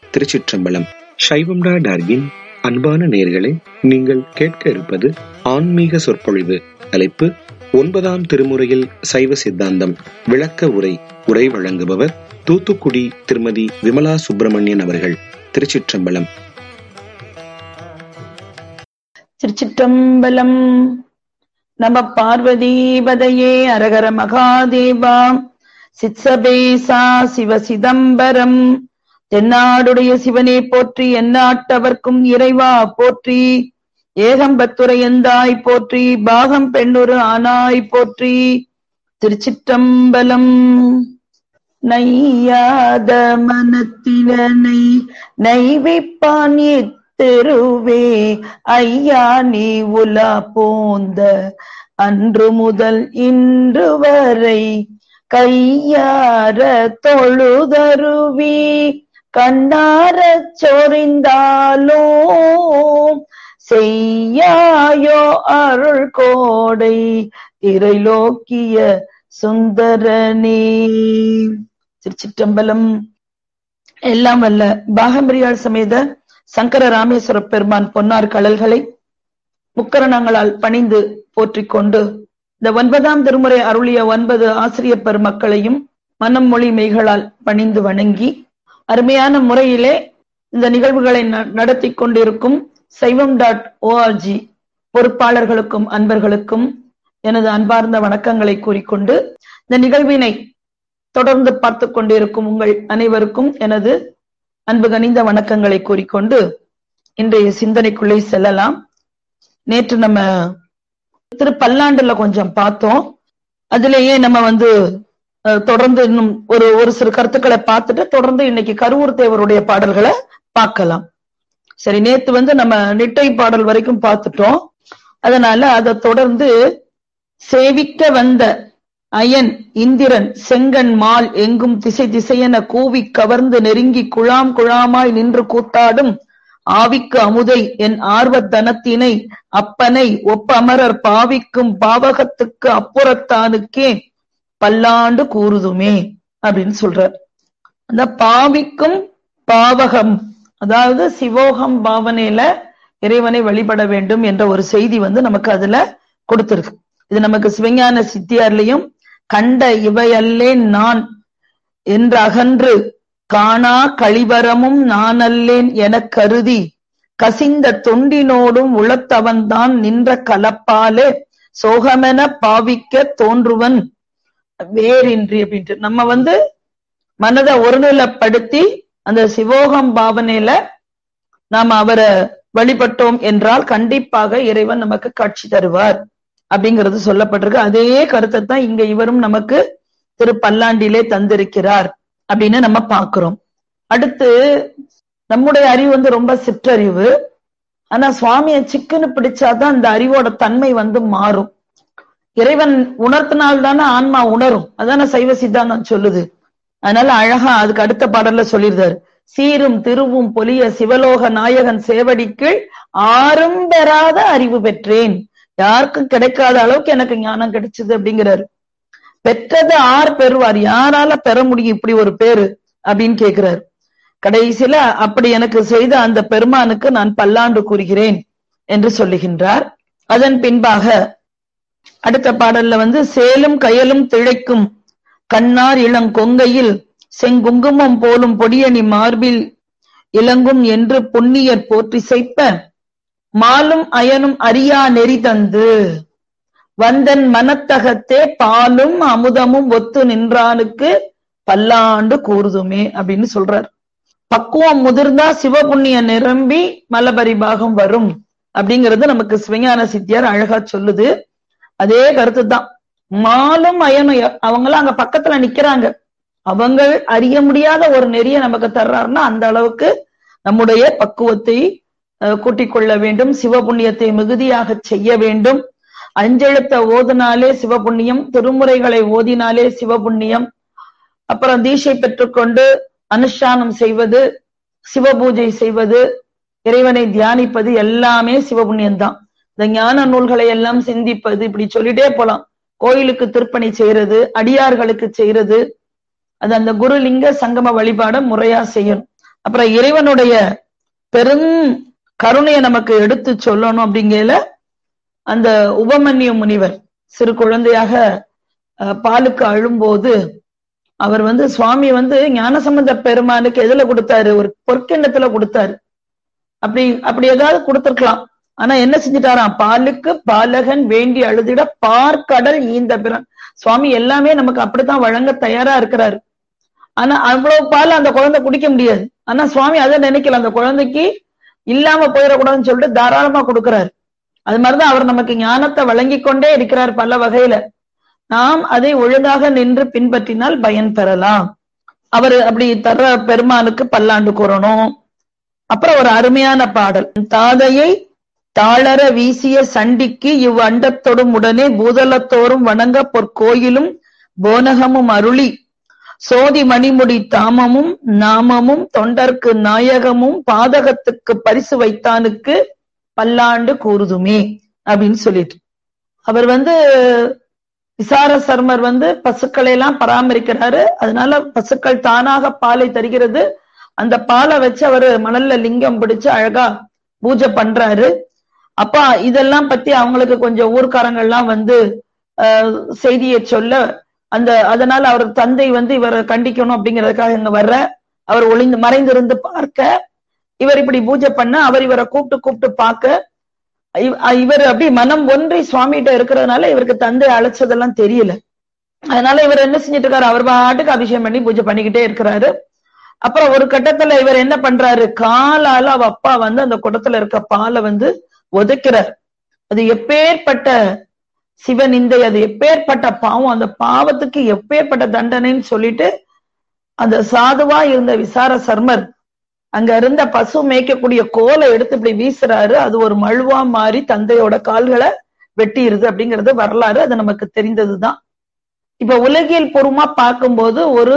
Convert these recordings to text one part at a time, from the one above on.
திருச்சிற்றம்பலம். சைவம்டா டார்கின் அன்பான நேயர்களே, நீங்கள் கேட்க இருப்பது ஆன்மீக சொற்பொழிவு. தலைப்பு 9ஆம் திருமுறையில் சைவ சித்தாந்தம் விளக்க உரை. உரை வழங்குபவர் தூத்துக்குடி திருமதி விமலா சுப்பிரமணியன் அவர்கள். திருச்சிற்றம்பலம். திருச்சிற்றம்பலம். நம பார்வதீபதையே அரகர மகாதேவா. சித்சபேசா சிவ சிதம்பரம். தென்னாடுடைய சிவனே போற்றி, எந்நாட்டவர்க்கும் இறைவா போற்றி. ஏகம்பத்துரையந்தாய் போற்றி, பாகம் பெண்ணுரு ஆனாய் போற்றி. திருச்சிற்றம்பலம். நையாத மனத்தினை நைவிப்பான் திருவே ஐயா நீ உலா போந்த அன்று முதல் இன்று வரை கையார தொழுதருவி கண்ணாரச் சொரிந்தாலோ செய்யாயோ அருள் கோடை திரைலோக்கிய சுந்தரனே. திருச்சிற்றம்பலம். எல்லாம் வல்ல பாகம்பிரியாள் சமேத சங்கர ராமேஸ்வர பெருமான் பொன்னார் கடல்களை முக்கரணங்களால் பணிந்து போற்றிக் கொண்டு இந்த 9ஆம் திருமுறை அருளிய 9 ஆசிரியர் பெருமக்களையும் மனம் மொழி மெய்களால் பணிந்து வணங்கி அருமையான முறையிலே இந்த நிகழ்வுகளை நடத்தி கொண்டிருக்கும் saivam.org பொறுப்பாளர்களுக்கும் அன்பர்களுக்கும் எனது அன்பார்ந்த வணக்கங்களை கூறிக்கொண்டு இந்த நிகழ்வினை தொடர்ந்து பார்த்து கொண்டிருக்கும் உங்கள் அனைவருக்கும் எனது அன்பு கனிந்த வணக்கங்களை கூறிக்கொண்டு இன்றைய சிந்தனைக்குள்ளே செல்லலாம். நேற்று நம்ம திரு பல்லாண்டுல கொஞ்சம் பார்த்தோம். அதுலேயே நம்ம தொடர்ந்து இன்னும் ஒரு சிறு கருத்துக்களை பார்த்துட்டு தொடர்ந்து இன்னைக்கு கருவூர் தேவருடைய பாடல்களை பார்க்கலாம். சரி, நேத்து நம்ம நிட்டை பாடல் வரைக்கும் பார்த்துட்டோம். அதனால அதை தொடர்ந்து சேவிக்க வந்த அயன் இந்திரன் செங்கன் மால் எங்கும் திசை திசையென கூவி கவர்ந்து நெருங்கி குழாம் குழாமாய் நின்று கூத்தாடும் ஆவிக்கு அமுதை என் ஆர்வத்தனத்தினை அப்பனை ஒப்பமரர் பாவிக்கும் பாவகத்துக்கு அப்புறத்தானுக்கே பல்லாண்டு கூறுதுமே அப்படின்னு சொல்றார். அந்த பாவிக்கும் பாவகம், அதாவது சிவோகம் பாவனையில இறைவனை வழிபட வேண்டும் என்ற ஒரு செய்தி நமக்கு அதுல கொடுத்திருக்கு. இது நமக்கு சிவஞான சித்தியார்லையும் கண்ட இவையல்லேன் நான் என்று அகன்று காணா கழிவரமும் நான் அல்லேன் எனக் கருதி கசிந்த தொண்டினோடும் உளத்தவன்தான் நின்ற கலப்பாலே சோகமென பாவிக்க தோன்றுவன் வேறின்றி அப்படின்ட்டு நம்ம மனதை ஒருநிலைப்படுத்தி அந்த சிவோகம் பாவனையில நாம அவரை வழிபட்டோம் என்றால் கண்டிப்பாக இறைவன் நமக்கு காட்சி தருவார் அப்படிங்கிறது சொல்லப்பட்டிருக்கு. அதே கருத்தை தான் இங்க இவரும் நமக்கு திரு பல்லாண்டிலே தந்திருக்கிறார் அப்படின்னு நம்ம பார்க்கிறோம். அடுத்து நம்முடைய அறிவு ரொம்ப சிற்றறிவு. ஆனா சுவாமியை சிக்குன்னு பிடிச்சாதான் அந்த அறிவோட தன்மை மாறும். இறைவன் உணர்த்தினால்தானே ஆன்மா உணரும். அதான சைவ சித்தாந்தம் சொல்லுது. அதனால அழகா அதுக்கு அடுத்த பாடல்ல சொல்லியிருந்தாரு, சீரும் திருவும் பொலிய சிவலோக நாயகன் சேவடிக்கு ஆறும் பெறாத அறிவு பெற்றேன். யாருக்கும் கிடைக்காத அளவுக்கு எனக்கு ஞானம் கிடைச்சது அப்படிங்கிறாரு. பெற்றது ஆர் பெறுவார், யாரால பெற முடியும் இப்படி ஒரு பேரு அப்படின்னு கேட்கிறாரு. கடைசியில அப்படி எனக்கு செய்த அந்த பெருமானுக்கு நான் பல்லாண்டு கூறுகிறேன் என்று சொல்லுகின்றார். அதன் பின்பாக அடுத்த பாடல்ல சேலும் கயலும் திளைக்கும் கண்ணார் இளங்கொங்கையில் செங்குங்குமம் போலும் பொடியணி மார்பில் இளங்கும் என்று பொன்னியர் போற்றி செய்ப்ப மாலும் அயனும் அறியா நெறி தந்து வந்தன் மனத்தகத்தே பாலும் அமுதமும் ஒத்து நின்றானுக்கு பல்லாண்டு கூறுதுமே அப்படின்னு சொல்றார். பக்குவம் முதிர்ந்தா சிவபுண்ணிய நிரம்பி மலபரிபாகம் வரும் அப்படிங்கிறது நமக்கு சிவஞான சித்தியார் அழகா சொல்லுது. அதே கருத்து தான். மாலும் அயனும் அவங்களாம் அங்க பக்கத்துல நிக்கிறாங்க. அவங்க அறிய முடியாத ஒரு நெறிய நமக்கு தர்றாருன்னா அந்த அளவுக்கு நம்முடைய பக்குவத்தை கூட்டிக் கொள்ள வேண்டும். சிவபுண்ணியத்தை மிகுதியாக செய்ய வேண்டும். அஞ்செழுத்த ஓதினாலே சிவபுண்ணியம், திருமுறைகளை ஓதினாலே சிவபுண்ணியம், அப்புறம் தீட்சை பெற்றுக்கொண்டு அனுஷ்டானம் செய்வது, சிவபூஜை செய்வது, இறைவனை தியானிப்பது எல்லாமே சிவபுண்ணியம்தான். இந்த ஞான நூல்களை எல்லாம் சிந்திப்பது, இப்படி சொல்லிட்டே போலாம். கோயிலுக்கு திருப்பணி செய்யறது, அடியார்களுக்கு செய்யறது, அது அந்த குருலிங்க சங்கம வழிபாட முறையா செய்யணும். அப்புறம் இறைவனுடைய பெரும் கருணையை நமக்கு எடுத்து சொல்லணும் அப்படிங்கல அந்த உபமன்யு முனிவர் சிறு குழந்தையாக பாலுக்கு அழும்போது அவர் சுவாமி ஞானசம்பந்த பெருமானுக்கு எதுல கொடுத்தாரு? ஒரு பொற்கிண்ணத்துல கொடுத்தாரு. அப்படி ஏதாவது கொடுத்திருக்கலாம். ஆனா என்ன செஞ்சுட்டாராம்? பாலுக்கு பாலகன் வேண்டி அழுதிட பார்க்கடல் ஈந்த பிறன். சுவாமி எல்லாமே நமக்கு அப்படித்தான் வழங்க தயாரா இருக்கிறாரு. ஆனா அவ்வளவு பால் அந்த குழந்தை குடிக்க முடியாது. ஆனா சுவாமி அதை நினைக்கல, அந்த குழந்தைக்கு இல்லாம போயிடக்கூடாதுன்னு சொல்லிட்டு தாராளமா கொடுக்கிறாரு. அது மாதிரிதான் அவர் நமக்கு ஞானத்தை வழங்கி கொண்டே இருக்கிறார் பல வகையில. நாம் அதை ஒழுங்காக நின்று பின்பற்றினால் பயன் பெறலாம். அவர் அப்படி தர்ற பெருமானுக்கு பல்லாண்டு கூறணும். அப்புறம் ஒரு அருமையான பாடல். தாதையை தாளர வீசிய சண்டிக்கு இவ் அண்டத்தொடும் உடனே பூதலத்தோறும் வணங்க பொற்கோயிலும் போனகமும் அருளி சோதி மணிமுடி தாமமும் நாமமும் தொண்டர்க்கு நாயகமும் பாதகத்துக்கு பரிசு வைத்தானுக்கு பல்லாண்டு கூறுதுமே அப்படின்னு சொல்லிட்டு அவர் விசார சர்மர் பசுக்களை எல்லாம் பராமரிக்கிறாரு. அதனால பசுக்கள் தானாக பாலை தருகிறது. அந்த பாலை வச்சு அவரு மணல்ல லிங்கம் பிடிச்சு அழகா பூஜை பண்றாரு. அப்ப இதெல்லாம் பத்தி அவங்களுக்கு கொஞ்சம் ஊர்க்காரங்கள்லாம் செய்தியை சொல்ல அதனால அவர் தந்தை இவரை கண்டிக்கணும் அப்படிங்கிறதுக்காக இங்க வர்ற அவர் மறைந்திருந்து பார்க்க இவர் இப்படி பூஜை பண்ண அவர் இவரை கூப்பிட்டு பார்க்க இவர் அப்படி மனம் ஒன்றி சுவாமிகிட்ட இருக்கிறதுனால இவருக்கு தந்தை அழைச்சதெல்லாம் தெரியல. அதனால இவர் என்ன செஞ்சிட்டு இருக்காரு? அவர் பாட்டுக்கு அபிஷேகம் பண்ணி பூஜை பண்ணிக்கிட்டே இருக்கிறாரு. அப்புறம் ஒரு கட்டத்துல இவர் என்ன பண்றாரு? காலால அவ அப்பா அந்த குடத்துல இருக்க பாலை உதைக்கிறார். அது எப்பேற்பட்ட சிவநிந்தை, அது எப்பேற்பட்ட பாவம், அந்த பாவத்துக்கு எப்பேற்பட்ட தண்டனைன்னு சொல்லிட்டு அந்த சாதுவா இருந்த விசார சர்மர் அங்க இருந்த பசு மேய்க்கக்கூடிய கோலை எடுத்து இப்படி வீசுறாரு. அது ஒரு மழுவா மாறி தந்தையோட கால்களை வெட்டிடுது அப்படிங்கிறது வரலாறு. அது நமக்கு தெரிந்ததுதான். இப்ப உலகியல் பூர்வமா பார்க்கும்போது ஒரு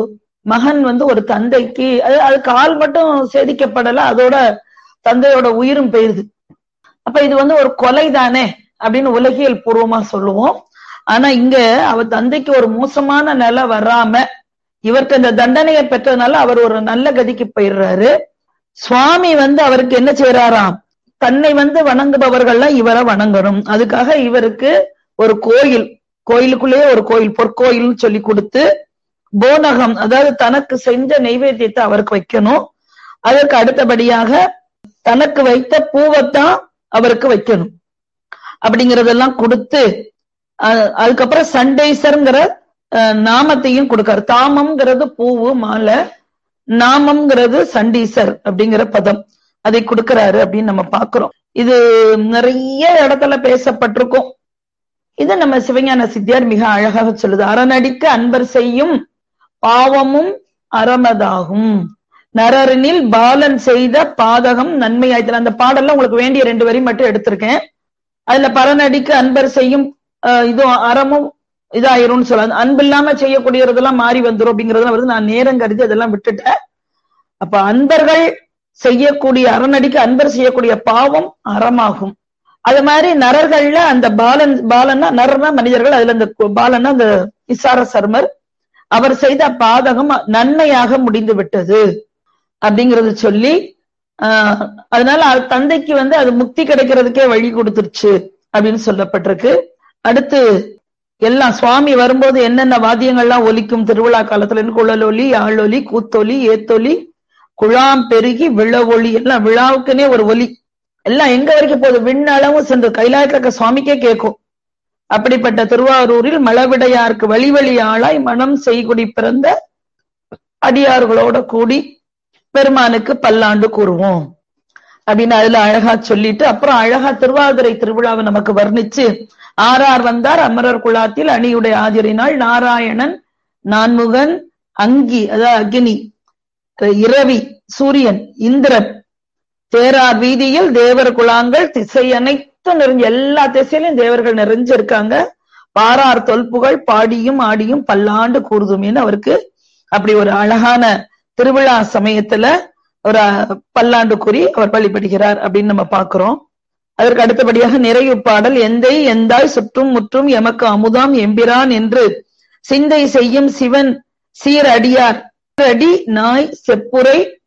மகன் ஒரு தந்தைக்கு அது கால் மட்டும் சேதிக்கப்படல, அதோட தந்தையோட உயிரும் போயிருது. அப்ப இது ஒரு கொலை தானே அப்படின்னு உலகியல் பூர்வமா சொல்லுவோம். ஆனா இங்க அவர் தந்தைக்கு ஒரு மோசமான நிலை வராம இவருக்கு அந்த தண்டனையை பெற்றதுனால அவர் ஒரு நல்ல கதிக்கு போயிடுறாரு. சுவாமி அவருக்கு என்ன செய்யறாராம்? தன்னை வணங்குபவர்கள்லாம் இவரை வணங்கணும். அதுக்காக இவருக்கு ஒரு கோயிலுக்குள்ளேயே ஒரு கோயில், பொற்கோயில்னு சொல்லி கொடுத்து போனகம், அதாவது தனக்கு செஞ்ச நைவேத்தியத்தை அவருக்கு வைக்கணும். அதற்கு அடுத்தபடியாக தனக்கு வைத்த பூவைத்தான் அவருக்கு வைக்கணும் அப்படிங்கறதெல்லாம் கொடுத்து அதுக்கப்புறம் சண்டேசர்ங்கிற நாமத்தையும் கொடுக்காரு. தாமம்ங்கிறது பூவு மாலை, நாமம்ங்கிறது சண்டீசர் அப்படிங்கிற பதம், அதை கொடுக்கிறாரு அப்படின்னு நம்ம பாக்குறோம். இது நிறைய இடத்துல பேசப்பட்டிருக்கும். இது நம்ம சிவஞான சித்தியார் மிக அழகாக சொல்லுது. அறநடிக்கு அன்பர் செய்யும் பாவமும் அறமதாகும், நரரினில் பாலன் செய்த பாதகம் நன்மையாய்த்தல். அந்த பாடல்ல உங்களுக்கு வேண்டிய 2 வரி மட்டும் எடுத்திருக்கேன். அதுல பரநடிக்கு அன்பர் செய்யும் இதுவும் அறமும் இதாயிரும்னு சொல்லாது. அன்பு இல்லாம செய்யக்கூடியதெல்லாம் மாறி வந்துரும் அப்படிங்கறதுலாம் நான் நேரம் கருதி அதெல்லாம் விட்டுட்டேன். அப்ப அன்பர்கள் செய்யக்கூடிய அறநடிக்கு அன்பர் செய்யக்கூடிய பாவம் அறமாகும். அது மாதிரி நரர்கள்ல அந்த பாலன்னா நரர்னா மனிதர்கள், அதுல அந்த பாலன்னா அந்த விசார சர்மர் அவர் செய்த பாதகம் நன்மையாக முடிந்து விட்டது அப்படிங்கறது சொல்லி அதனால தந்தைக்கு அது முக்தி கிடைக்கிறதுக்கே வழி கொடுத்துருச்சு அப்படின்னு சொல்லப்பட்டிருக்கு. அடுத்து எல்லாம் சுவாமி வரும்போது என்னென்ன வாத்தியங்கள்லாம் ஒலிக்கும் திருவிழா காலத்துல, குழலொலி, ஆளொலி, கூத்தொலி, ஏத்தொலி, குழாம் பெருகி விழவொலி, எல்லாம் விழாவுக்குன்னே ஒரு ஒலி, எல்லாம் எங்க வரைக்கும் போகுது? விண்ணளவும் சென்று கைலாயத்துல இருக்க சுவாமிக்கே கேட்கும். அப்படிப்பட்ட திருவாரூரில் மழவிடையாருக்கு வழி வழி ஆளாய் மனம் செய்குடி பிறந்த அடியார்களோட கூடி பெருமானுக்கு பல்லாண்டு கூறுவோம் அப்படின்னு அதுல அழகா சொல்லிட்டு அப்புறம் அழகா திருவாதிரை திருவிழாவை நமக்கு வர்ணிச்சு, ஆறார் வந்தார் அமரர் குழாத்தில் அணியுடைய ஆதிரினாள் நாராயணன் நான்முகன் அங்கி, அதாவது அக்னி, இரவி, சூரியன், இந்திரன், தேரார் வீதியில் தேவர் குழாங்கள், திசை அனைத்தும் நிறைஞ்சு, எல்லா திசையிலும் தேவர்கள் நிறைஞ்சிருக்காங்க. பாரார் தொல்புகள் பாடியும் ஆடியும் பல்லாண்டு கூறுதுமேன்னு அவருக்கு அப்படி ஒரு அழகான திருவிழா சமயத்துல ஒரு பல்லாண்டு கூறி அவர் வழிபடுகிறார் அப்படின்னு நம்ம பாக்குறோம். அதற்கு அடுத்தபடியாக நிறைவு பாடல். எந்தை எந்தாய் சுற்றும் முற்றும் எமக்கு அமுதாம் எம்பிரான் என்று சிந்தை செய்யும் சிவன் சீர் அடியார் அடி நாய் செப்புரை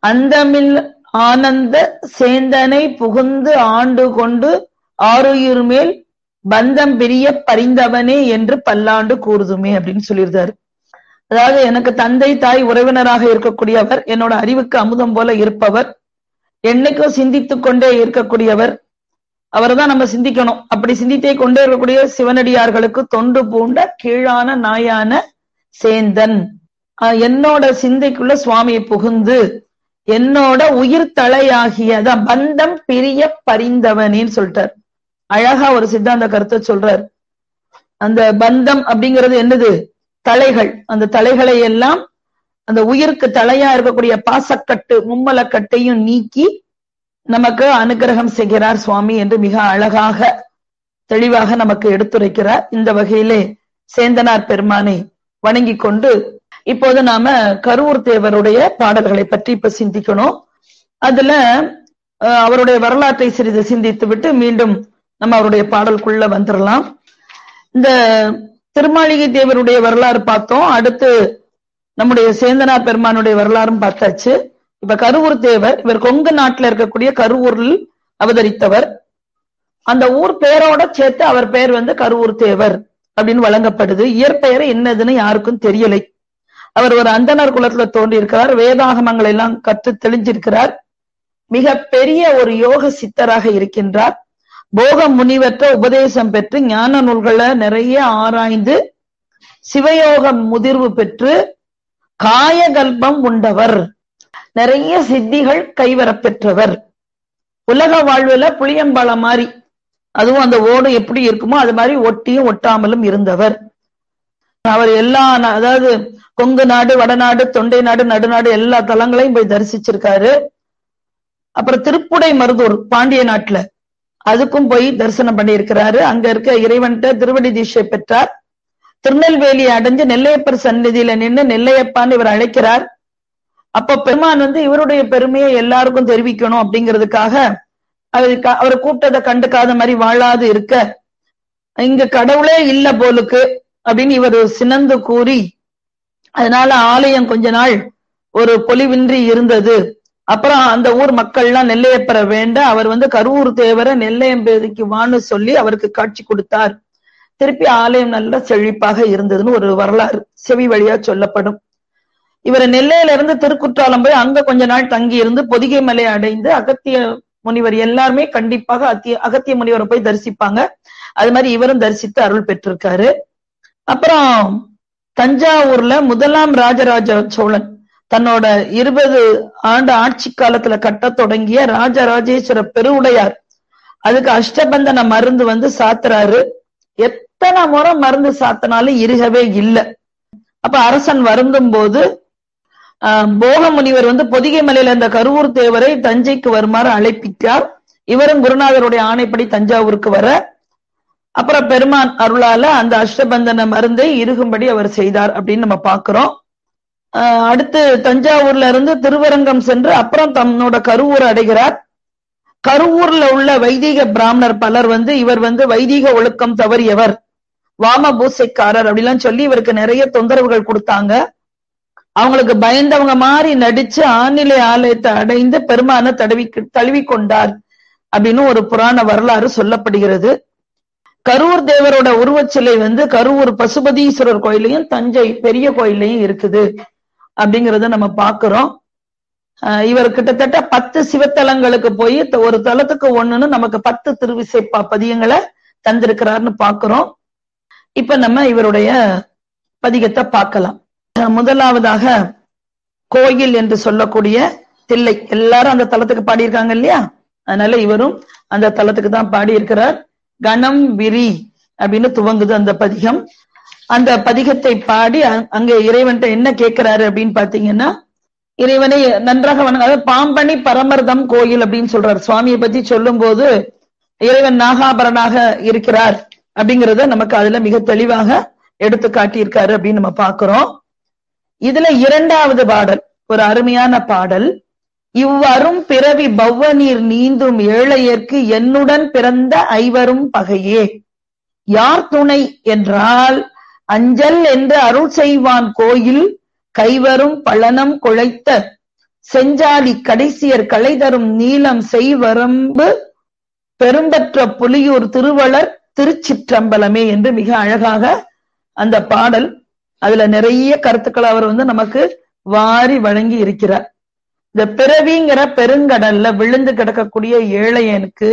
அந்தமில் ஆனந்த சேந்தனை புகுந்து ஆண்டு கொண்டு ஆருயிர் மேல் பந்தம் பிரிய பரிந்தவனே என்று பல்லாண்டு கூறுதுமே அப்படின்னு சொல்லியிருந்தாரு. அதாவது எனக்கு தந்தை தாய் உறவினராக இருக்கக்கூடியவர், என்னோட அறிவுக்கு அமுதம் போல இருப்பவர், என்னைக்கும் சிந்தித்துக் கொண்டே இருக்கக்கூடியவர், அவர்தான் நம்ம சிந்திக்கணும். அப்படி சிந்தித்தே கொண்டே இருக்கக்கூடிய சிவனடியார்களுக்கு தொண்டு பூண்ட கீழான நாயான சேந்தன், என்னோட சிந்தைக்குள்ள சுவாமியை புகுந்து என்னோட உயிர் தலையாகிய பந்தம் பிரிய பரிந்தவனேன்னு சொல்லிட்டார். அழகா ஒரு சித்தாந்த கருத்தை சொல்றார். அந்த பந்தம் அப்படிங்கிறது என்னது? தலைகள். அந்த தலைகளை எல்லாம் அந்த உயிருக்கு தலையா இருக்கக்கூடிய பாசக்கட்டு மும்மலக்கட்டையும் நீக்கி நமக்கு அனுகிரகம் செய்கிறார் சுவாமி என்று மிக அழகாக தெளிவாக நமக்கு எடுத்துரைக்கிறார். இந்த வகையிலே சேந்தனார் பெருமானை வணங்கி கொண்டு இப்போது நாம கருவூர் தேவருடைய பாடல்களை பற்றி இப்ப சிந்திக்கணும். அதுல அவருடைய வரலாற்றை சிறிது சிந்தித்து விட்டு மீண்டும் நம்ம அவருடைய பாடலுக்குள்ள வந்துடலாம். இந்த திருமாளிகை தேவருடைய வரலாறு பார்த்தோம். அடுத்து நம்முடைய சேந்தனார் பெருமானுடைய வரலாறும் பார்த்தாச்சு. இப்ப கருவூர் தேவர், இவர் கொங்கு நாட்டுல இருக்கக்கூடிய கருவூரில் அவதரித்தவர். அந்த ஊர் பேரோட சேர்த்து அவர் பெயர் கருவூர் தேவர் அப்படின்னு வழங்கப்படுது. இயற்பெயர் என்னதுன்னு யாருக்கும் தெரியலை. அவர் ஒரு அந்தனர் குலத்துல தோன்றியிருக்கிறார். வேதாகமங்களை எல்லாம் கற்று தெளிஞ்சிருக்கிறார். மிக பெரிய ஒரு யோக சித்தராக இருக்கின்றார். போக முனிவற்ற உபதேசம் பெற்று ஞான நூல்களை நிறைய ஆராய்ந்து சிவயோக முதிர்வு பெற்று காயகல்பம் உண்டவர். நிறைய சித்திகள் கைவரப் பெற்றவர். உலக வாழ்வுல புளியம்பழம் மாதிரி, அதுவும் அந்த ஓடு எப்படி இருக்குமோ அது மாதிரி ஒட்டியும் ஒட்டாமலும் இருந்தவர். அவர் எல்லா, அதாவது கொங்கு நாடு, வடநாடு, தொண்டை நாடு, நடுநாடு எல்லா தலங்களையும் போய் தரிசிச்சிருக்காரு. அப்புறம் திருப்புடை மருதூர் பாண்டிய நாட்டுல அதுக்கும் போய் தரிசனம் பண்ணி இருக்கிறாரு. அங்க இருக்க இறைவன்கிட்ட திருவடி தீட்சை பெற்றார். திருநெல்வேலியை அடைஞ்சு நெல்லையப்பர் சந்நிதியில நின்று நெல்லையப்பான்னு இவர் அழைக்கிறார். அப்ப பெருமான் இவருடைய பெருமையை எல்லாருக்கும் தெரிவிக்கணும் அப்படிங்கிறதுக்காக அவரை கூப்பிட்டதை கண்டுக்காத மாதிரி வாழாது இருக்க, இங்க கடவுளே இல்ல போலுக்கு அப்படின்னு இவர் சினந்து கூறி, அதனால ஆலயம் கொஞ்ச நாள் ஒரு பொலிவின்றி இருந்தது. அப்புறம் அந்த ஊர் மக்கள்லாம் நெல்லையப்பரை வேண்ட அவர் கருவூர் தேவரை நெல்லையம்பேதிக்கு வான்னு சொல்லி அவருக்கு காட்சி கொடுத்தார். திருப்பி ஆலயம் நல்ல செழிப்பாக இருந்ததுன்னு ஒரு வரலாறு செவி வழியா சொல்லப்படும். இவர் நெல்லையில இருந்து திருக்குற்றாலம் போய் அங்க கொஞ்ச நாள் தங்கி இருந்து பொதிகை மலை அடைந்து அகத்திய முனிவர் எல்லாருமே கண்டிப்பாக அகத்திய முனிவரை போய் தரிசிப்பாங்க. அது மாதிரி இவரும் தரிசித்து அருள் பெற்றிருக்காரு. அப்புறம் தஞ்சாவூர்ல முதலாம் ராஜராஜ சோழன் தன்னோட 20 ஆண்டு ஆட்சி காலத்துல கட்ட தொடங்கிய ராஜராஜேஸ்வர பெருவுடையார் அதுக்கு அஷ்டபந்தன மருந்து சாத்துறாரு. எத்தனை முறை மருந்து சாத்தினாலும் இருகவே இல்லை. அப்ப அரசன் வருந்தும் போது போக முனிவர் பொதிகை மலையில இந்த கருவூர் தேவரை தஞ்சைக்கு வருமாறு அழைப்பிட்டார். இவரும் குருநாதருடைய ஆணைப்படி தஞ்சாவூருக்கு வர, அப்புறம் பெருமான் அருளால அந்த அஷ்டபந்தன மருந்தை இருக்கும்படி அவர் செய்தார் அப்படின்னு நம்ம பாக்குறோம். அடுத்து தஞ்சாவூர்ல இருந்து திருவரங்கம் சென்று அப்புறம் தன்னோட கருவூர் அடைகிறார். கருவூர்ல உள்ள வைதிக பிராமணர் பலர் இவர் வைதிக ஒழுக்கம் தவறியவர், வாம பூசைக்காரர் அப்படிலாம் சொல்லி இவருக்கு நிறைய தொந்தரவுகள் கொடுத்தாங்க. அவங்களுக்கு பயந்தவங்க மாதிரி நடிச்சு ஆநிலை ஆலயத்தை அடைந்து பெருமான தழுவி கொண்டார் அப்படின்னு ஒரு புராண வரலாறு சொல்லப்படுகிறது. கருவூர் தேவரோட உருவச்சிலை கருவூர் பசுபதீஸ்வரர் கோயிலையும் தஞ்சை பெரிய கோயிலையும் இருக்குது அப்படிங்கறத நம்ம பாக்குறோம். இவர் கிட்டத்தட்ட 10 சிவத்தலங்களுக்கு போய் ஒரு தலத்துக்கு ஒண்ணுன்னு நமக்கு 10 திருவிசை பதியங்களை தந்திருக்கிறார்னு பாக்குறோம். இப்ப நம்ம இவருடைய பதிகத்தை பார்க்கலாம். முதலாவதாக கோயில் என்று சொல்லக்கூடிய தில்லை, எல்லாரும் அந்த தலத்துக்கு பாடியிருக்காங்க இல்லையா, அதனால இவரும் அந்த தலத்துக்கு தான் பாடி இருக்கிறார். கணம் விரி அப்படின்னு துவங்குது அந்த பதிகம். அந்த பதிகத்தை பாடி அங்க இறைவன்ட்ட என்ன கேட்கிறாரு அப்படின்னு பாத்தீங்கன்னா, இறைவனை நன்றாக அதாவது பாம்பணி பரமர்தம் கோயில் அப்படின்னு சொல்றாரு. சுவாமியை பத்தி சொல்லும் போது இறைவன் நாகாபரனாக இருக்கிறார் அப்படிங்கறத நமக்கு அதுல மிக தெளிவாக எடுத்து காட்டியிருக்காரு அப்படின்னு நம்ம பாக்குறோம். இதுல 2வது பாடல் ஒரு அருமையான பாடல். இவ்வரும் பிறவி பவ்வநீர் நீந்தும் ஏழையர்க்கு என்னுடன் பிறந்த ஐவரும் பகையே, யார் துணை என்றால் அஞ்சல் என்று அருள் செய்வான் கோயில் கைவரும் பழனம் குழைத்த செஞ்சாலி கடைசியர் களை தரும் நீலம் செய்வரம்பு பெரும்பற்ற புலியூர் திருவளர் திருச்சிற்றம்பலமே என்று மிக அழகாக அந்த பாடல், அதுல நிறைய கருத்துக்களை அவர் நமக்கு வாரி வழங்கி இருக்கிறார். இந்த பிறவிங்கிற பெருங்கடல்ல விழுந்து கிடக்கக்கூடிய ஏழையனுக்கு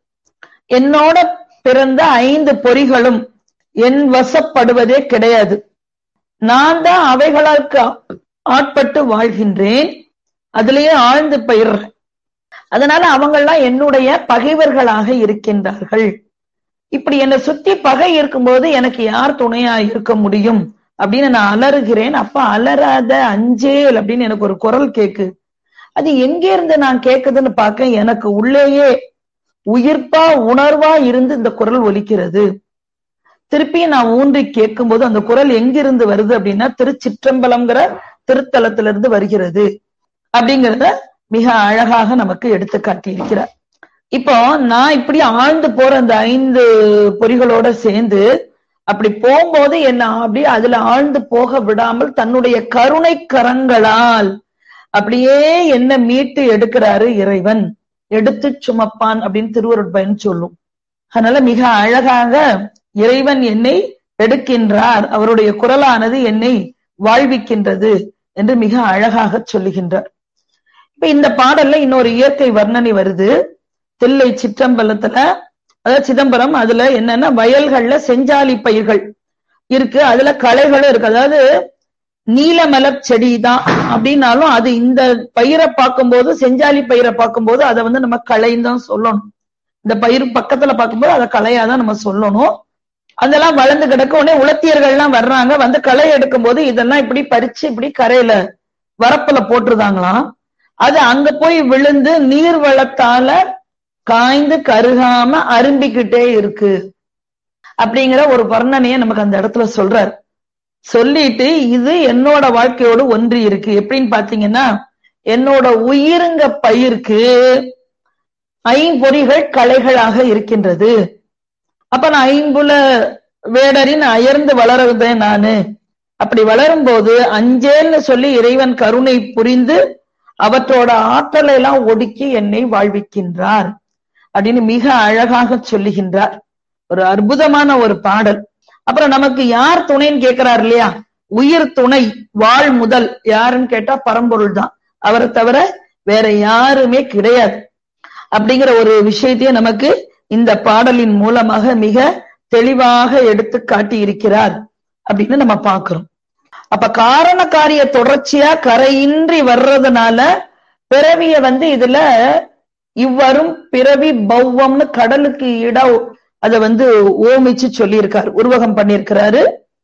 என்னோட பிறந்த 5 பொறிகளும் என் வசப்படுவதே கிடையாது. நான் தான் அவைகளுக்கு ஆட்பட்டு வாழ்கின்றேன், அதிலேயே ஆழ்ந்து பயிர்றேன். அதனால அவங்கெல்லாம் என்னுடைய பகைவர்களாக இருக்கின்றார்கள். இப்படி என்னை சுத்தி பகை இருக்கும்போது எனக்கு யார் துணையா இருக்க முடியும் அப்படின்னு நான் அலறுகிறேன். அப்ப அலறாத அஞ்சேல் அப்படின்னு எனக்கு ஒரு குரல் கேக்கு. அது எங்கே இருந்து நான் கேக்குதுன்னு பார்க்க எனக்கு உள்ளேயே உயிர்ப்பா உணர்வா இருந்து இந்த குரல் ஒலிக்கிறது. திருப்பி நான் ஊன்றி கேட்கும் போது அந்த குரல் எங்கிருந்து வருது அப்படின்னா திருச்சிற்றம்பலம்ங்கிற திருத்தலத்திலிருந்து வருகிறது அப்படிங்கிறத மிக அழகாக நமக்கு எடுத்து காட்டி இருக்கிறார். இப்போ நான் இப்படி ஆழ்ந்து போற அந்த 5 பொறிகளோட சேர்ந்து அப்படி போகும்போது என்ன அப்படி அதுல ஆழ்ந்து போக விடாமல் தன்னுடைய கருணை கரங்களால் அப்படியே என்ன மீட்டு எடுக்கிறாரு இறைவன். எடுத்து சுமப்பான் அப்படின்னு திருவருட்பயன் சொல்லும். அதனால மிக அழகாக இறைவன் என்னை எடுக்கின்றார், அவருடைய குரலானது என்னை வாழ்விக்கின்றது என்று மிக அழகாக சொல்லுகின்றார். இப்ப இந்த பாடல்ல இன்னொரு இயற்கை வர்ணனை வருது. தில்லை சிற்றம்பலத்துல, அதாவது சிதம்பரம், அதுல என்னன்னா வயல்கள்ல செஞ்சாலி பயிர்கள் இருக்கு, அதுல களைகளும் இருக்கு. அதாவது நீலமலர் செடி தான் அப்படின்னாலும் அது இந்த பயிரை பார்க்கும்போது, செஞ்சாலி பயிரை பார்க்கும்போது அதை நம்ம களைன்னு தான் சொல்லணும். இந்த பயிர் பக்கத்துல பார்க்கும்போது அதை களையாதான் நம்ம சொல்லணும். அதெல்லாம் வளர்ந்து கிடக்க உடனே உலத்தியர்கள்லாம் வர்றாங்க, வந்து களை எடுக்கும் போது இதெல்லாம் இப்படி பறிச்சு இப்படி கரையில வரப்புல போட்டுருதாங்களாம். அது அங்க போய் விழுந்து நீர் வளத்தால காய்ந்து கருகாம அரும்பிக்கிட்டே இருக்கு அப்படிங்கிற ஒரு வர்ணனையை நமக்கு அந்த இடத்துல சொல்றாரு. சொல்லிட்டு இது என்னோட வாழ்க்கையோடு ஒன்றி இருக்கு. எப்படின்னு பாத்தீங்கன்னா, என்னோட உயிருங்க பயிருக்கு 5 பொறிகள் களைகளாக இருக்கின்றது. அப்ப நான் 5 வேடரின் அயர்ந்து வளருதேன் நானு. அப்படி வளரும் போது அஞ்சேன்னு சொல்லி இறைவன் கருணை புரிந்து அவற்றோட ஆற்றலை எல்லாம் ஒடுக்கி என்னை வாழ்விக்கின்றார் அப்படின்னு மிக அழகாக சொல்லுகின்றார். ஒரு அற்புதமான ஒரு பாடல். அப்புறம் நமக்கு யார் துணைன்னு கேட்கிறார் இல்லையா, உயிர் துணை வாழ் முதல் யாருன்னு கேட்டா பரம்பொருள் தான், அவரை தவிர வேற யாருமே கிடையாது அப்படிங்கிற ஒரு விஷயத்தையே நமக்கு இந்த பாடலின் மூலமாக மிக தெளிவாக எடுத்து காட்டி இருக்கிறார் அப்படின்னு நம்ம பாக்குறோம். அப்ப காரண காரிய தொடர்ச்சியா கரையின்றி வர்றதுனால பிறவிய இதுல இவ்வரும் பிறவி பௌவம்னு கடலுக்கு அத ஓமிச்சு சொல்லியிருக்காரு, உருவகம் பண்ணியிருக்கிறாரு.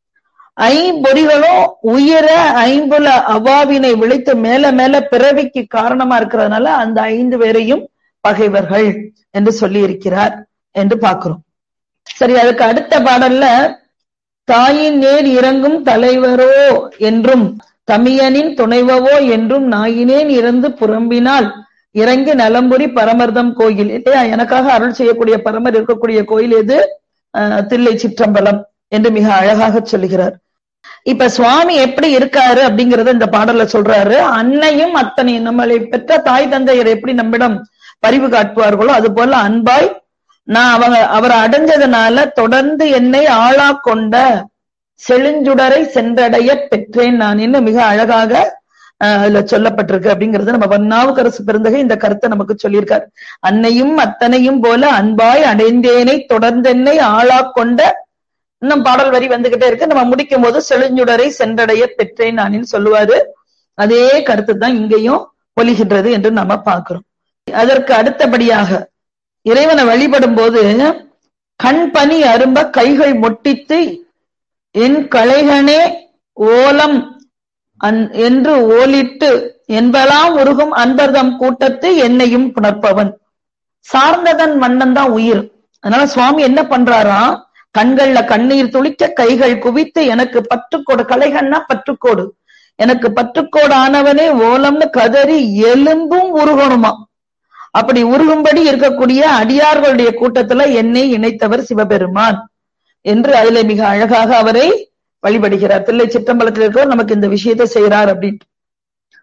5 பொறிகளும் உயிர 5 அவாவினை விளைத்து மேல மேல பிறவிக்கு காரணமா இருக்கிறதுனால அந்த 5 பேரையும் பகைவர்கள் என்று சொல்லி இருக்கிறார் என்று பாக்குறோம். சரி, அதுக்கு அடுத்த பாடல்ல தாயின் நேர் இறங்கும் தலைவரோ என்றும் தமியனின் துணைவவோ என்றும் நாயினேன் இறந்து புறம்பினால் இறங்கி நலம்புரி பரமர்தம் கோயில். இல்லையா, எனக்காக அருள் செய்யக்கூடிய பரமர் இருக்கக்கூடிய கோயில் எது? தில்லை சிற்றம்பலம் என்று மிக அழகாக சொல்லுகிறார். இப்ப சுவாமி எப்படி இருக்காரு அப்படிங்கறத இந்த பாடல்ல சொல்றாரு. அன்னையும் அத்தனையும், நம்மளை பெற்ற தாய் தந்தையர் எப்படி நம்மிடம் பரிவு காட்டுவார்களோ அது போல அன்பாய் நான் அவரை அடைஞ்சதுனால தொடர்ந்து என்னை ஆளா கொண்ட செழுஞ்சுடரை சென்றடைய பெற்றேன் நான் இன்னும் மிக அழகாக அதுல சொல்லப்பட்டிருக்கு அப்படிங்கறது நம்ம நாவுக்கரசு பெருந்தகை இந்த கருத்தை நமக்கு சொல்லியிருக்காரு. அன்னையும் அத்தனையும் போல அன்பாய் அடைந்தேனை தொடர்ந்தென்னை ஆளா கொண்ட, இன்னும் பாடல் வரி வந்துகிட்டே இருக்கு. நம்ம முடிக்கும் போது செழுஞ்சுடரை சென்றடைய பெற்றேன் நானின்னு சொல்லுவாரு. அதே கருத்து தான் இங்கேயும் பொலிகின்றது என்று நம்ம பார்க்கிறோம். அதற்கு அடுத்தபடியாக இறைவனை வழிபடும் போது கண் பனி அரும்ப கைகள் மொட்டித்து என் களைகனே ஓலம் என்று ஓலிட்டு என்பலாம் உருகும் அன்பர்தம் கூட்டத்து என்னையும் புணர்ப்பவன். சார்ந்ததன் மன்னன் தான் உயிர். அதனால சுவாமி என்ன பண்றாராம், கண்கள்ல கண்ணீர் துளிக்க கைகள் குவித்து எனக்கு பற்றுக்கோடு, கலைகள்னா பற்றுக்கோடு, எனக்கு பற்றுக்கோடு ஆனவனே ஓலம்னு கதறி எலும்பும் உருகணுமா. அப்படி உருகும்படி இருக்கக்கூடிய அடியார்களுடைய கூட்டத்துல என்னை இணைத்தவர் சிவபெருமான் என்று அதுல மிக அழகாக அவரை வழிபடுகிறார். தில்லை சிற்றம்பலத்தில் இருக்கிறவர் நமக்கு இந்த விஷயத்தை செய்யறார் அப்படின்ட்டு.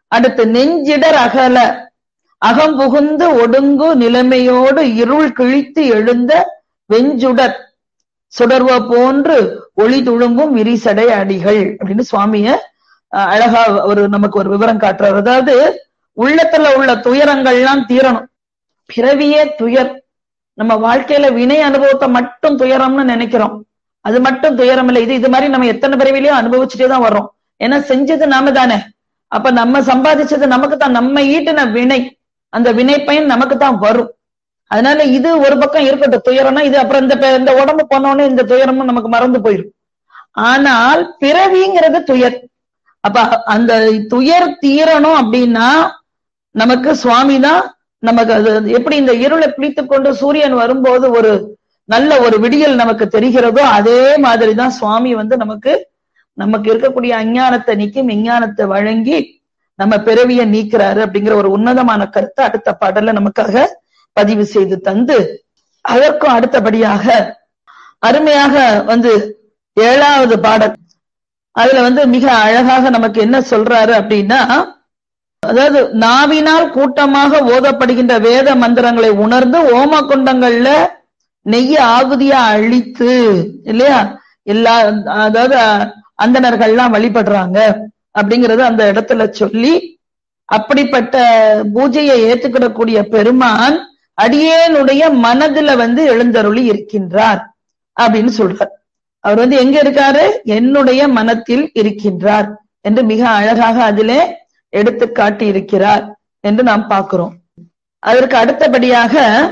அடுத்து நெஞ்சிடர் அகல அகம்புகுந்து ஒடுங்கு நிலைமையோடு இருள் கிழித்து எழுந்த வெஞ்சுடர் சுடர்வ போன்று ஒளி துழும்பும் விரிசடை அடிகள் அப்படின்னு சுவாமிய அழகா நமக்கு ஒரு விவரம் காட்டுறாரு. அதாவது உள்ளத்துல உள்ள துயரங்கள்லாம் தீரணும். பிறவியே துயர். நம்ம வாழ்க்கையில வினை அனுபவத்தை மட்டும் துயரம்னு நினைக்கிறோம். அது மட்டும் துயரம் இல்லை. இது மாதிரி நம்ம எத்தனை பிறவிலையும் அனுபவிச்சுட்டே தான் வர்றோம். ஏன்னா செஞ்சது நாம தானே. அப்ப நம்ம சம்பாதிச்சது நமக்கு தான். நம்ம ஈட்டின வினை, அந்த வினை பயன் நமக்கு தான் வரும். அதனால இது ஒரு பக்கம் இருக்கட்டும் துயரம்னா இது. அப்புறம் இந்த உடம்பு போனோடனே இந்த துயரமும் நமக்கு மறந்து போயிடும். ஆனால் பிறவிங்கிறது துயர். அப்ப அந்த துயர் தீரணும் அப்படின்னா நமக்கு சுவாமி தான் நமக்கு அது எப்படி இந்த இருளை பிடித்து கொண்டு சூரியன் வரும்போது ஒரு நல்ல ஒரு விடியல் நமக்கு தெரிகிறதோ அதே மாதிரிதான் சுவாமி நமக்கு இருக்கக்கூடிய அஞ்ஞானத்தை நீக்கி விஞ்ஞானத்தை வழங்கி நம்ம பிறவியை நீக்கிறாரு அப்படிங்கிற ஒரு உன்னதமான கருத்தை அடுத்த பாடல்ல நமக்காக பதிவு செய்து தந்து, அதற்கும் அடுத்தபடியாக அருமையாக 7வது பாடல். அதுல மிக அழகாக நமக்கு என்ன சொல்றாரு அப்படின்னா, அதாவது நாவினால் கூட்டமாக ஓதப்படுகின்ற வேத மந்திரங்களை உணர்ந்து ஓம குண்டங்கள்ல நெய்ய ஆகுதியா அழித்து இல்லையா அதாவது அந்தணர்கள்லாம் வழிபடுறாங்க அப்படிங்கறது அந்த இடத்துல சொல்லி, அப்படிப்பட்ட பூஜையை ஏத்துக்கிடக்கூடிய பெருமான் அடியேனுடைய மனதுல எழுந்தருளி இருக்கின்றார் அப்படின்னு சொல்றார். அவர் எங்க இருக்காரு? என்னுடைய மனத்தில் இருக்கின்றார் என்று மிக அழகாக அதிலே எடுத்து காட்டி இருக்கிறார் என்று நாம் பார்க்கிறோம். அதற்கு அடுத்தபடியாக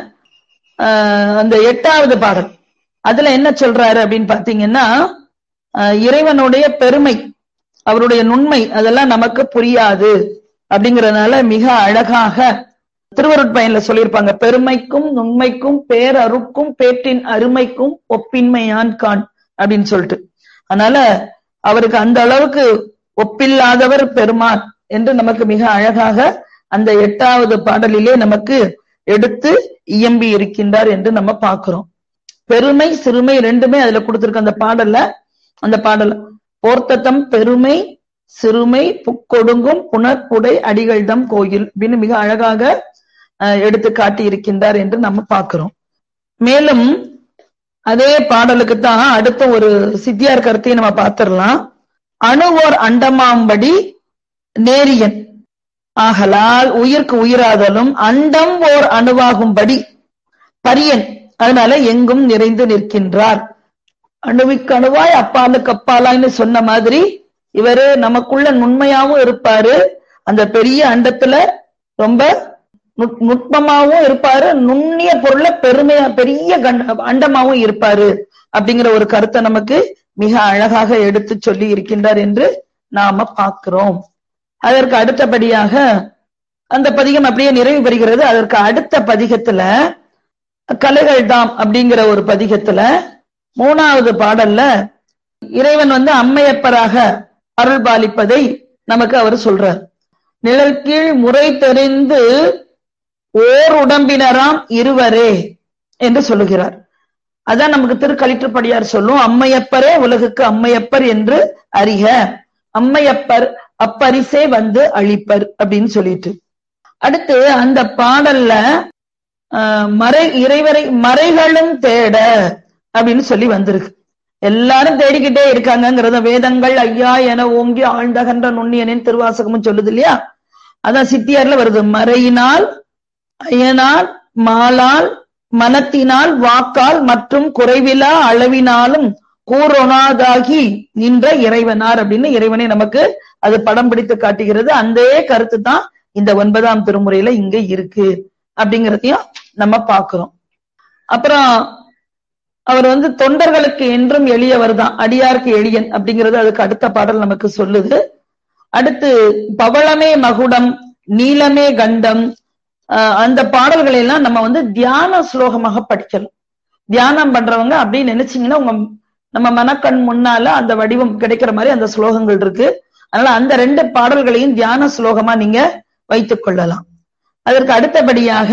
அந்த 8வது பாடல் அதுல என்ன சொல்றாரு அப்படின்னு பாத்தீங்கன்னா, இறைவனுடைய பெருமை, அவருடைய நுண்மை அதெல்லாம் நமக்கு புரியாது அப்படிங்கறதுனால மிக அழகாக திருவருட்பயன்ல சொல்லியிருப்பாங்க, பெருமைக்கும் நுண்மைக்கும் பேரருக்கும் பேற்றின் அருமைக்கும் ஒப்பின்மையான் கான் அப்படின்னு சொல்லிட்டு. அதனால அவருக்கு அந்த அளவுக்கு ஒப்பில்லாதவர் பெருமான் என்று நமக்கு மிக அழகாக அந்த 8வது பாடலிலே நமக்கு எடுத்து இயம்பி இருக்கின்றார் என்று நம்ம பார்க்கிறோம். பெருமை சிறுமை ரெண்டுமே அதுல கொடுத்திருக்க அந்த பாடல போர்த்தத்தம் பெருமை சிறுமை புக்கொடுங்கும் புனற்புடை அடிகள்தம் கோயில் அப்படின்னு மிக அழகாக எடுத்து காட்டி இருக்கின்றார் என்று நம்ம பார்க்கிறோம். மேலும் அதே பாடலுக்கு தான் அடுத்த ஒரு சித்தியார் கருத்தையும் நம்ம பார்த்திடலாம். அணுவோர் அண்டமாம்படி நேரியன் ஆகலால் உயிர்க்கு உயிராதலும் அண்டம் ஓர் அணுவாகும்படி பரியன், அதனால எங்கும் நிறைந்து நிற்கின்றார். அணுவிக்கு அணுவாய் அப்பாலுக்கு அப்பாலாய்னு சொன்ன மாதிரி இவரு நமக்குள்ள நுண்மையாவும் இருப்பாரு, அந்த பெரிய அண்டத்துல ரொம்ப நுட்பமாவும் இருப்பாரு, நுண்ணிய பொருளை பெரிய அண்டமாவும் இருப்பாரு அப்படிங்கிற ஒரு கருத்தை நமக்கு மிக அழகாக எடுத்து சொல்லி இருக்கின்றார் என்று நாம பார்க்கிறோம். அதற்கு அடுத்தபடியாக அந்த பதிகம் அப்படியே நிறைவு பெறுகிறது. அதற்கு அடுத்த பதிகத்துல கலைகள் தாம் அப்படிங்கிற ஒரு பதிகத்துல 3வது பாடல்ல இறைவன் அம்மையப்பராக அருள் பாலிப்பதை நமக்கு அவர் சொல்றார். நிழல் கீழ் முறை தெரிந்து ஓர் உடம்பினராம் இருவரே என்று சொல்லுகிறார். அதான் நமக்கு திருக்களிற்றுப்படியார் சொல்லும், அம்மையப்பரே உலகுக்கு அம்மையப்பர் என்று அறிக, அம்மையப்பர் அப்பரிசே அழிப்பர் அப்படின்னு சொல்லிட்டு. அடுத்து அந்த பாடல்ல இறைவரை மறைகளும் தேட அப்படின்னு சொல்லி வந்திருக்கு. எல்லாரும் தேடிக்கிட்டே இருக்காங்கிறத வேதங்கள் ஐயா என ஓங்கி ஆழ்ந்தகன்ற நுண்ணியனின் திருவாசகமும் சொல்லுது இல்லையா. அதான் சித்தியார்ல வருது, மறையினால் அயனால் மாலால் மனத்தினால் வாக்கால் மற்றும் குறைவிலா அளவினாலும் கூறொணாதாகி நின்ற இறைவனார் அப்படின்னு இறைவனை நமக்கு அது படம் பிடித்து காட்டுகிறது. அந்த கருத்து தான் இந்த 9ஆம் திருமுறையில இங்க இருக்கு அப்படிங்கிறதையும் நம்ம பார்க்கிறோம். அப்புறம் அவர் தொண்டர்களுக்கு என்றும் எளியவர் தான், அடியார்க்கு எளியன் அப்படிங்கிறது அதுக்கு அடுத்த பாடல் நமக்கு சொல்லுது. அடுத்து பவளமே மகுடம் நீலமே கண்டம், அந்த பாடல்களை எல்லாம் நம்ம தியான ஸ்லோகமாக படிக்கலாம். தியானம் பண்றவங்க அப்படின்னு நினைச்சீங்கன்னா நம்ம மனக்கண் முன்னால அந்த வடிவம் கிடைக்கிற மாதிரி அந்த ஸ்லோகங்கள் இருக்கு. அதனால அந்த 2 பாடல்களையும் தியான ஸ்லோகமா நீங்க வைத்துக் கொள்ளலாம். அதற்கு அடுத்தபடியாக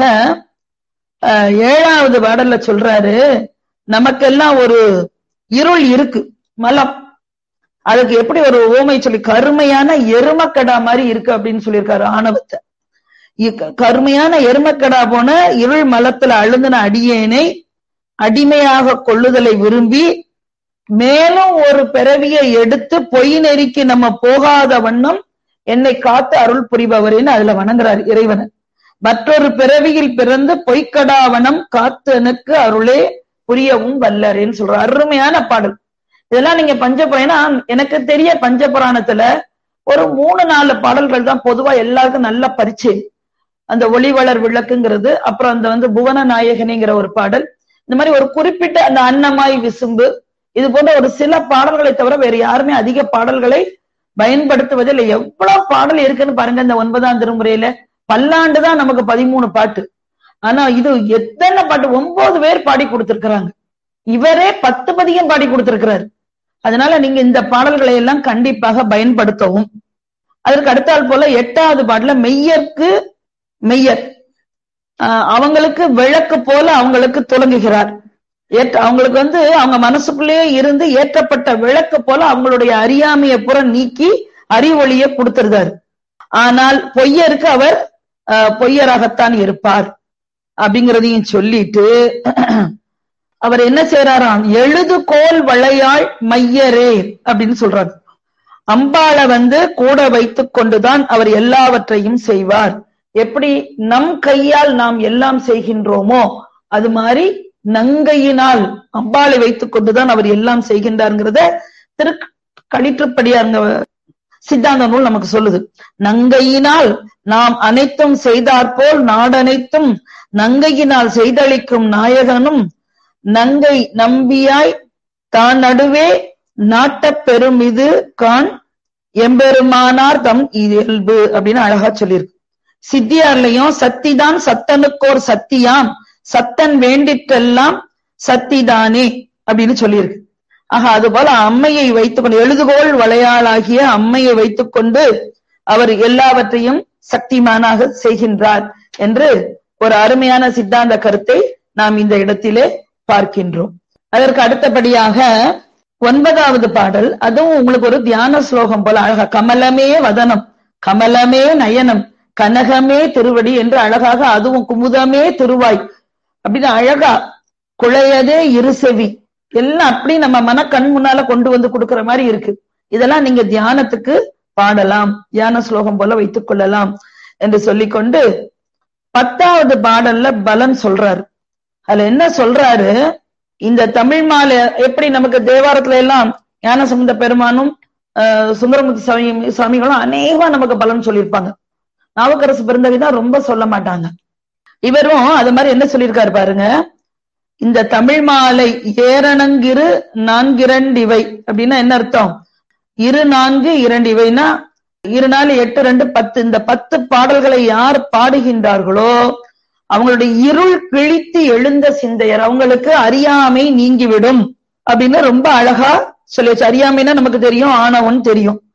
7வது பாடல்ல சொல்றாரு, நமக்கெல்லாம் ஒரு இருள் இருக்கு, மலம். அதுக்கு எப்படி ஒரு ஓமை சொல்லி, கருமையான எருமக்கடா மாதிரி இருக்கு அப்படின்னு சொல்லியிருக்காரு ஆணவத்தை. கருமையான எருமக்கடா போன இருள் மலத்துல அழுந்தின அடியேனை அடிமையாக கொள்ளுதலை விரும்பி மேலும் ஒரு பிறவியை எடுத்து பொய் நெறிக்கு நம்ம போகாத வண்ணம் என்னை காத்து அருள் புரிபவரேன்னு அதுல வணங்குறார் இறைவனை. மற்றொரு பிறவியில் பிறந்து பொய்க்கடாவனம் காத்து எனக்கு அருளே புரியவும் வல்லரேன்னு சொல்ற அருமையான பாடல். இதெல்லாம் நீங்க பஞ்சபுராணம், எனக்கு தெரிய பஞ்சபுராணத்துல ஒரு 3-4 பாடல்கள் தான் பொதுவா எல்லாருக்கும் நல்ல பரிச்சயம். அந்த ஒளிவளர் விளக்குங்கிறது, அப்புறம் அந்த புவன நாயகனிங்கிற ஒரு பாடல், இந்த மாதிரி ஒரு குறிப்பிட்ட அந்த அன்னமாய் விசும்பு, இது போன்ற ஒரு சில பாடல்களை தவிர வேற யாருமே அதிக பாடல்களை பயன்படுத்துவதில்லை. எவ்வளவு பாடல் இருக்குன்னு பாருங்க. இந்த 9ஆம் திருமுறையில பல்லாண்டு தான் நமக்கு 13 பாட்டு. ஆனா இது எத்தனை பாட்டு, 9 பேர் பாடி கொடுத்திருக்கிறாங்க. இவரே 10 பதிகம் பாடி கொடுத்திருக்கிறாரு. அதனால நீங்க இந்த பாடல்களை எல்லாம் கண்டிப்பாக பயன்படுத்தவும். அதற்கு அடுத்தால் போல 8வது பாட்டுல மெய்யர்க்கு மெய்யர், அவங்களுக்கு விளக்கு போல அவங்களுக்கு துலங்குகிறார். அவங்களுக்கு அவங்க மனசுக்குள்ளேயே இருந்து ஏற்றப்பட்ட விளக்கு போல அவங்களுடைய அறியாமையை புற நீக்கி அறிவொளியை கொடுத்திருந்தார். ஆனால் பொய்யருக்கு அவர் பொய்யராகத்தான் இருப்பார் அப்படிங்கிறதையும் சொல்லிட்டு அவர் என்ன செய்யறாராம், எழுதுகோல் வளையாள் மையரே அப்படின்னு சொல்றாரு. அம்பாளை கூட வைத்துக் கொண்டுதான் அவர் எல்லாவற்றையும் செய்வார். எப்படி நம் கையால் நாம் எல்லாம் செய்கின்றோமோ அது மாதிரி நங்கையினால் அம்பாளை வைத்துக் கொண்டுதான் அவர் எல்லாம் செய்கின்றார்ங்கிறத களிற்றுப்படியார் சித்தாந்த நூல் நமக்கு சொல்லுது. நங்கையினால் நாம் அனைத்தும் செய்தாற்போல் நாடனைத்தும் நங்கையினால் செய்தளிக்கும் நாயகனும் நங்கை நம்பியாய் தான் நடுவே நாட்டப் பெரும் இது கான் எம்பெருமானார் தம் இயல்பு அப்படின்னு அழகா சொல்லியிருக்கு. சித்தியார்லையும் சத்திதான் சத்தனுக்கோர் சத்தியாம் சத்தன் வேண்டிற்றெல்லாம் சத்திதானே அப்படின்னு சொல்லியிருக்கு. ஆக அது போல அம்மையை வைத்துக்கொண்டு, எழுதுகோள் வளையாளாகிய அம்மையை வைத்துக் கொண்டு அவர் எல்லாவற்றையும் சக்திமானாக செய்கின்றார் என்று ஒரு அருமையான சித்தாந்த கருத்தை நாம் இந்த இடத்திலே பார்க்கின்றோம். அதற்கு அடுத்தபடியாக 9வது பாடல், அதுவும் உங்களுக்கு ஒரு தியான ஸ்லோகம் போல அழகா, கமலமே வதனம் கமலமே நயனம் கனகமே திருவடி என்று அழகாக, அதுவும் குமுதமே திருவாய் அப்படின்னு அழகா, குழையதே இருசெவி எல்லாம் அப்படி நம்ம மனக்கண் முன்னால கொண்டு வந்து கொடுக்கிற மாதிரி இருக்கு. இதெல்லாம் நீங்க தியானத்துக்கு பாடலாம், தியான ஸ்லோகம் போல வைத்துக் கொள்ளலாம் என்று சொல்லிக்கொண்டு 10வது பாடல்ல பலன் சொல்றாரு. அதுல என்ன சொல்றாரு, இந்த தமிழ் மாலை எப்படி நமக்கு தேவாரத்துல எல்லாம் ஞானசம்பந்த பெருமானும் சுந்தரமூர்த்தி சுவாமிகளும் அநேகமா நமக்கு பலன் சொல்லியிருப்பாங்க. நாவுக்கரசு பெருந்தகைதான் ரொம்ப சொல்ல மாட்டாங்க. இவரும் அது மாதிரி என்ன சொல்லியிருக்காரு பாருங்க, இந்த தமிழ் மாலை ஏரணங்கிரு 4-2 அப்படின்னா என்ன அர்த்தம், 2-4-2 2 4 8 2 10. இந்த 10 பாடல்களை யார் பாடுகின்றார்களோ அவங்களுடைய இருள் கிழித்து எழுந்த சிந்தையர், அவங்களுக்கு அறியாமை நீங்கிவிடும் அப்படின்னு ரொம்ப அழகா சொல்லியாச்சு. அறியாமைன்னா நமக்கு தெரியும், ஆணவன் தெரியும்.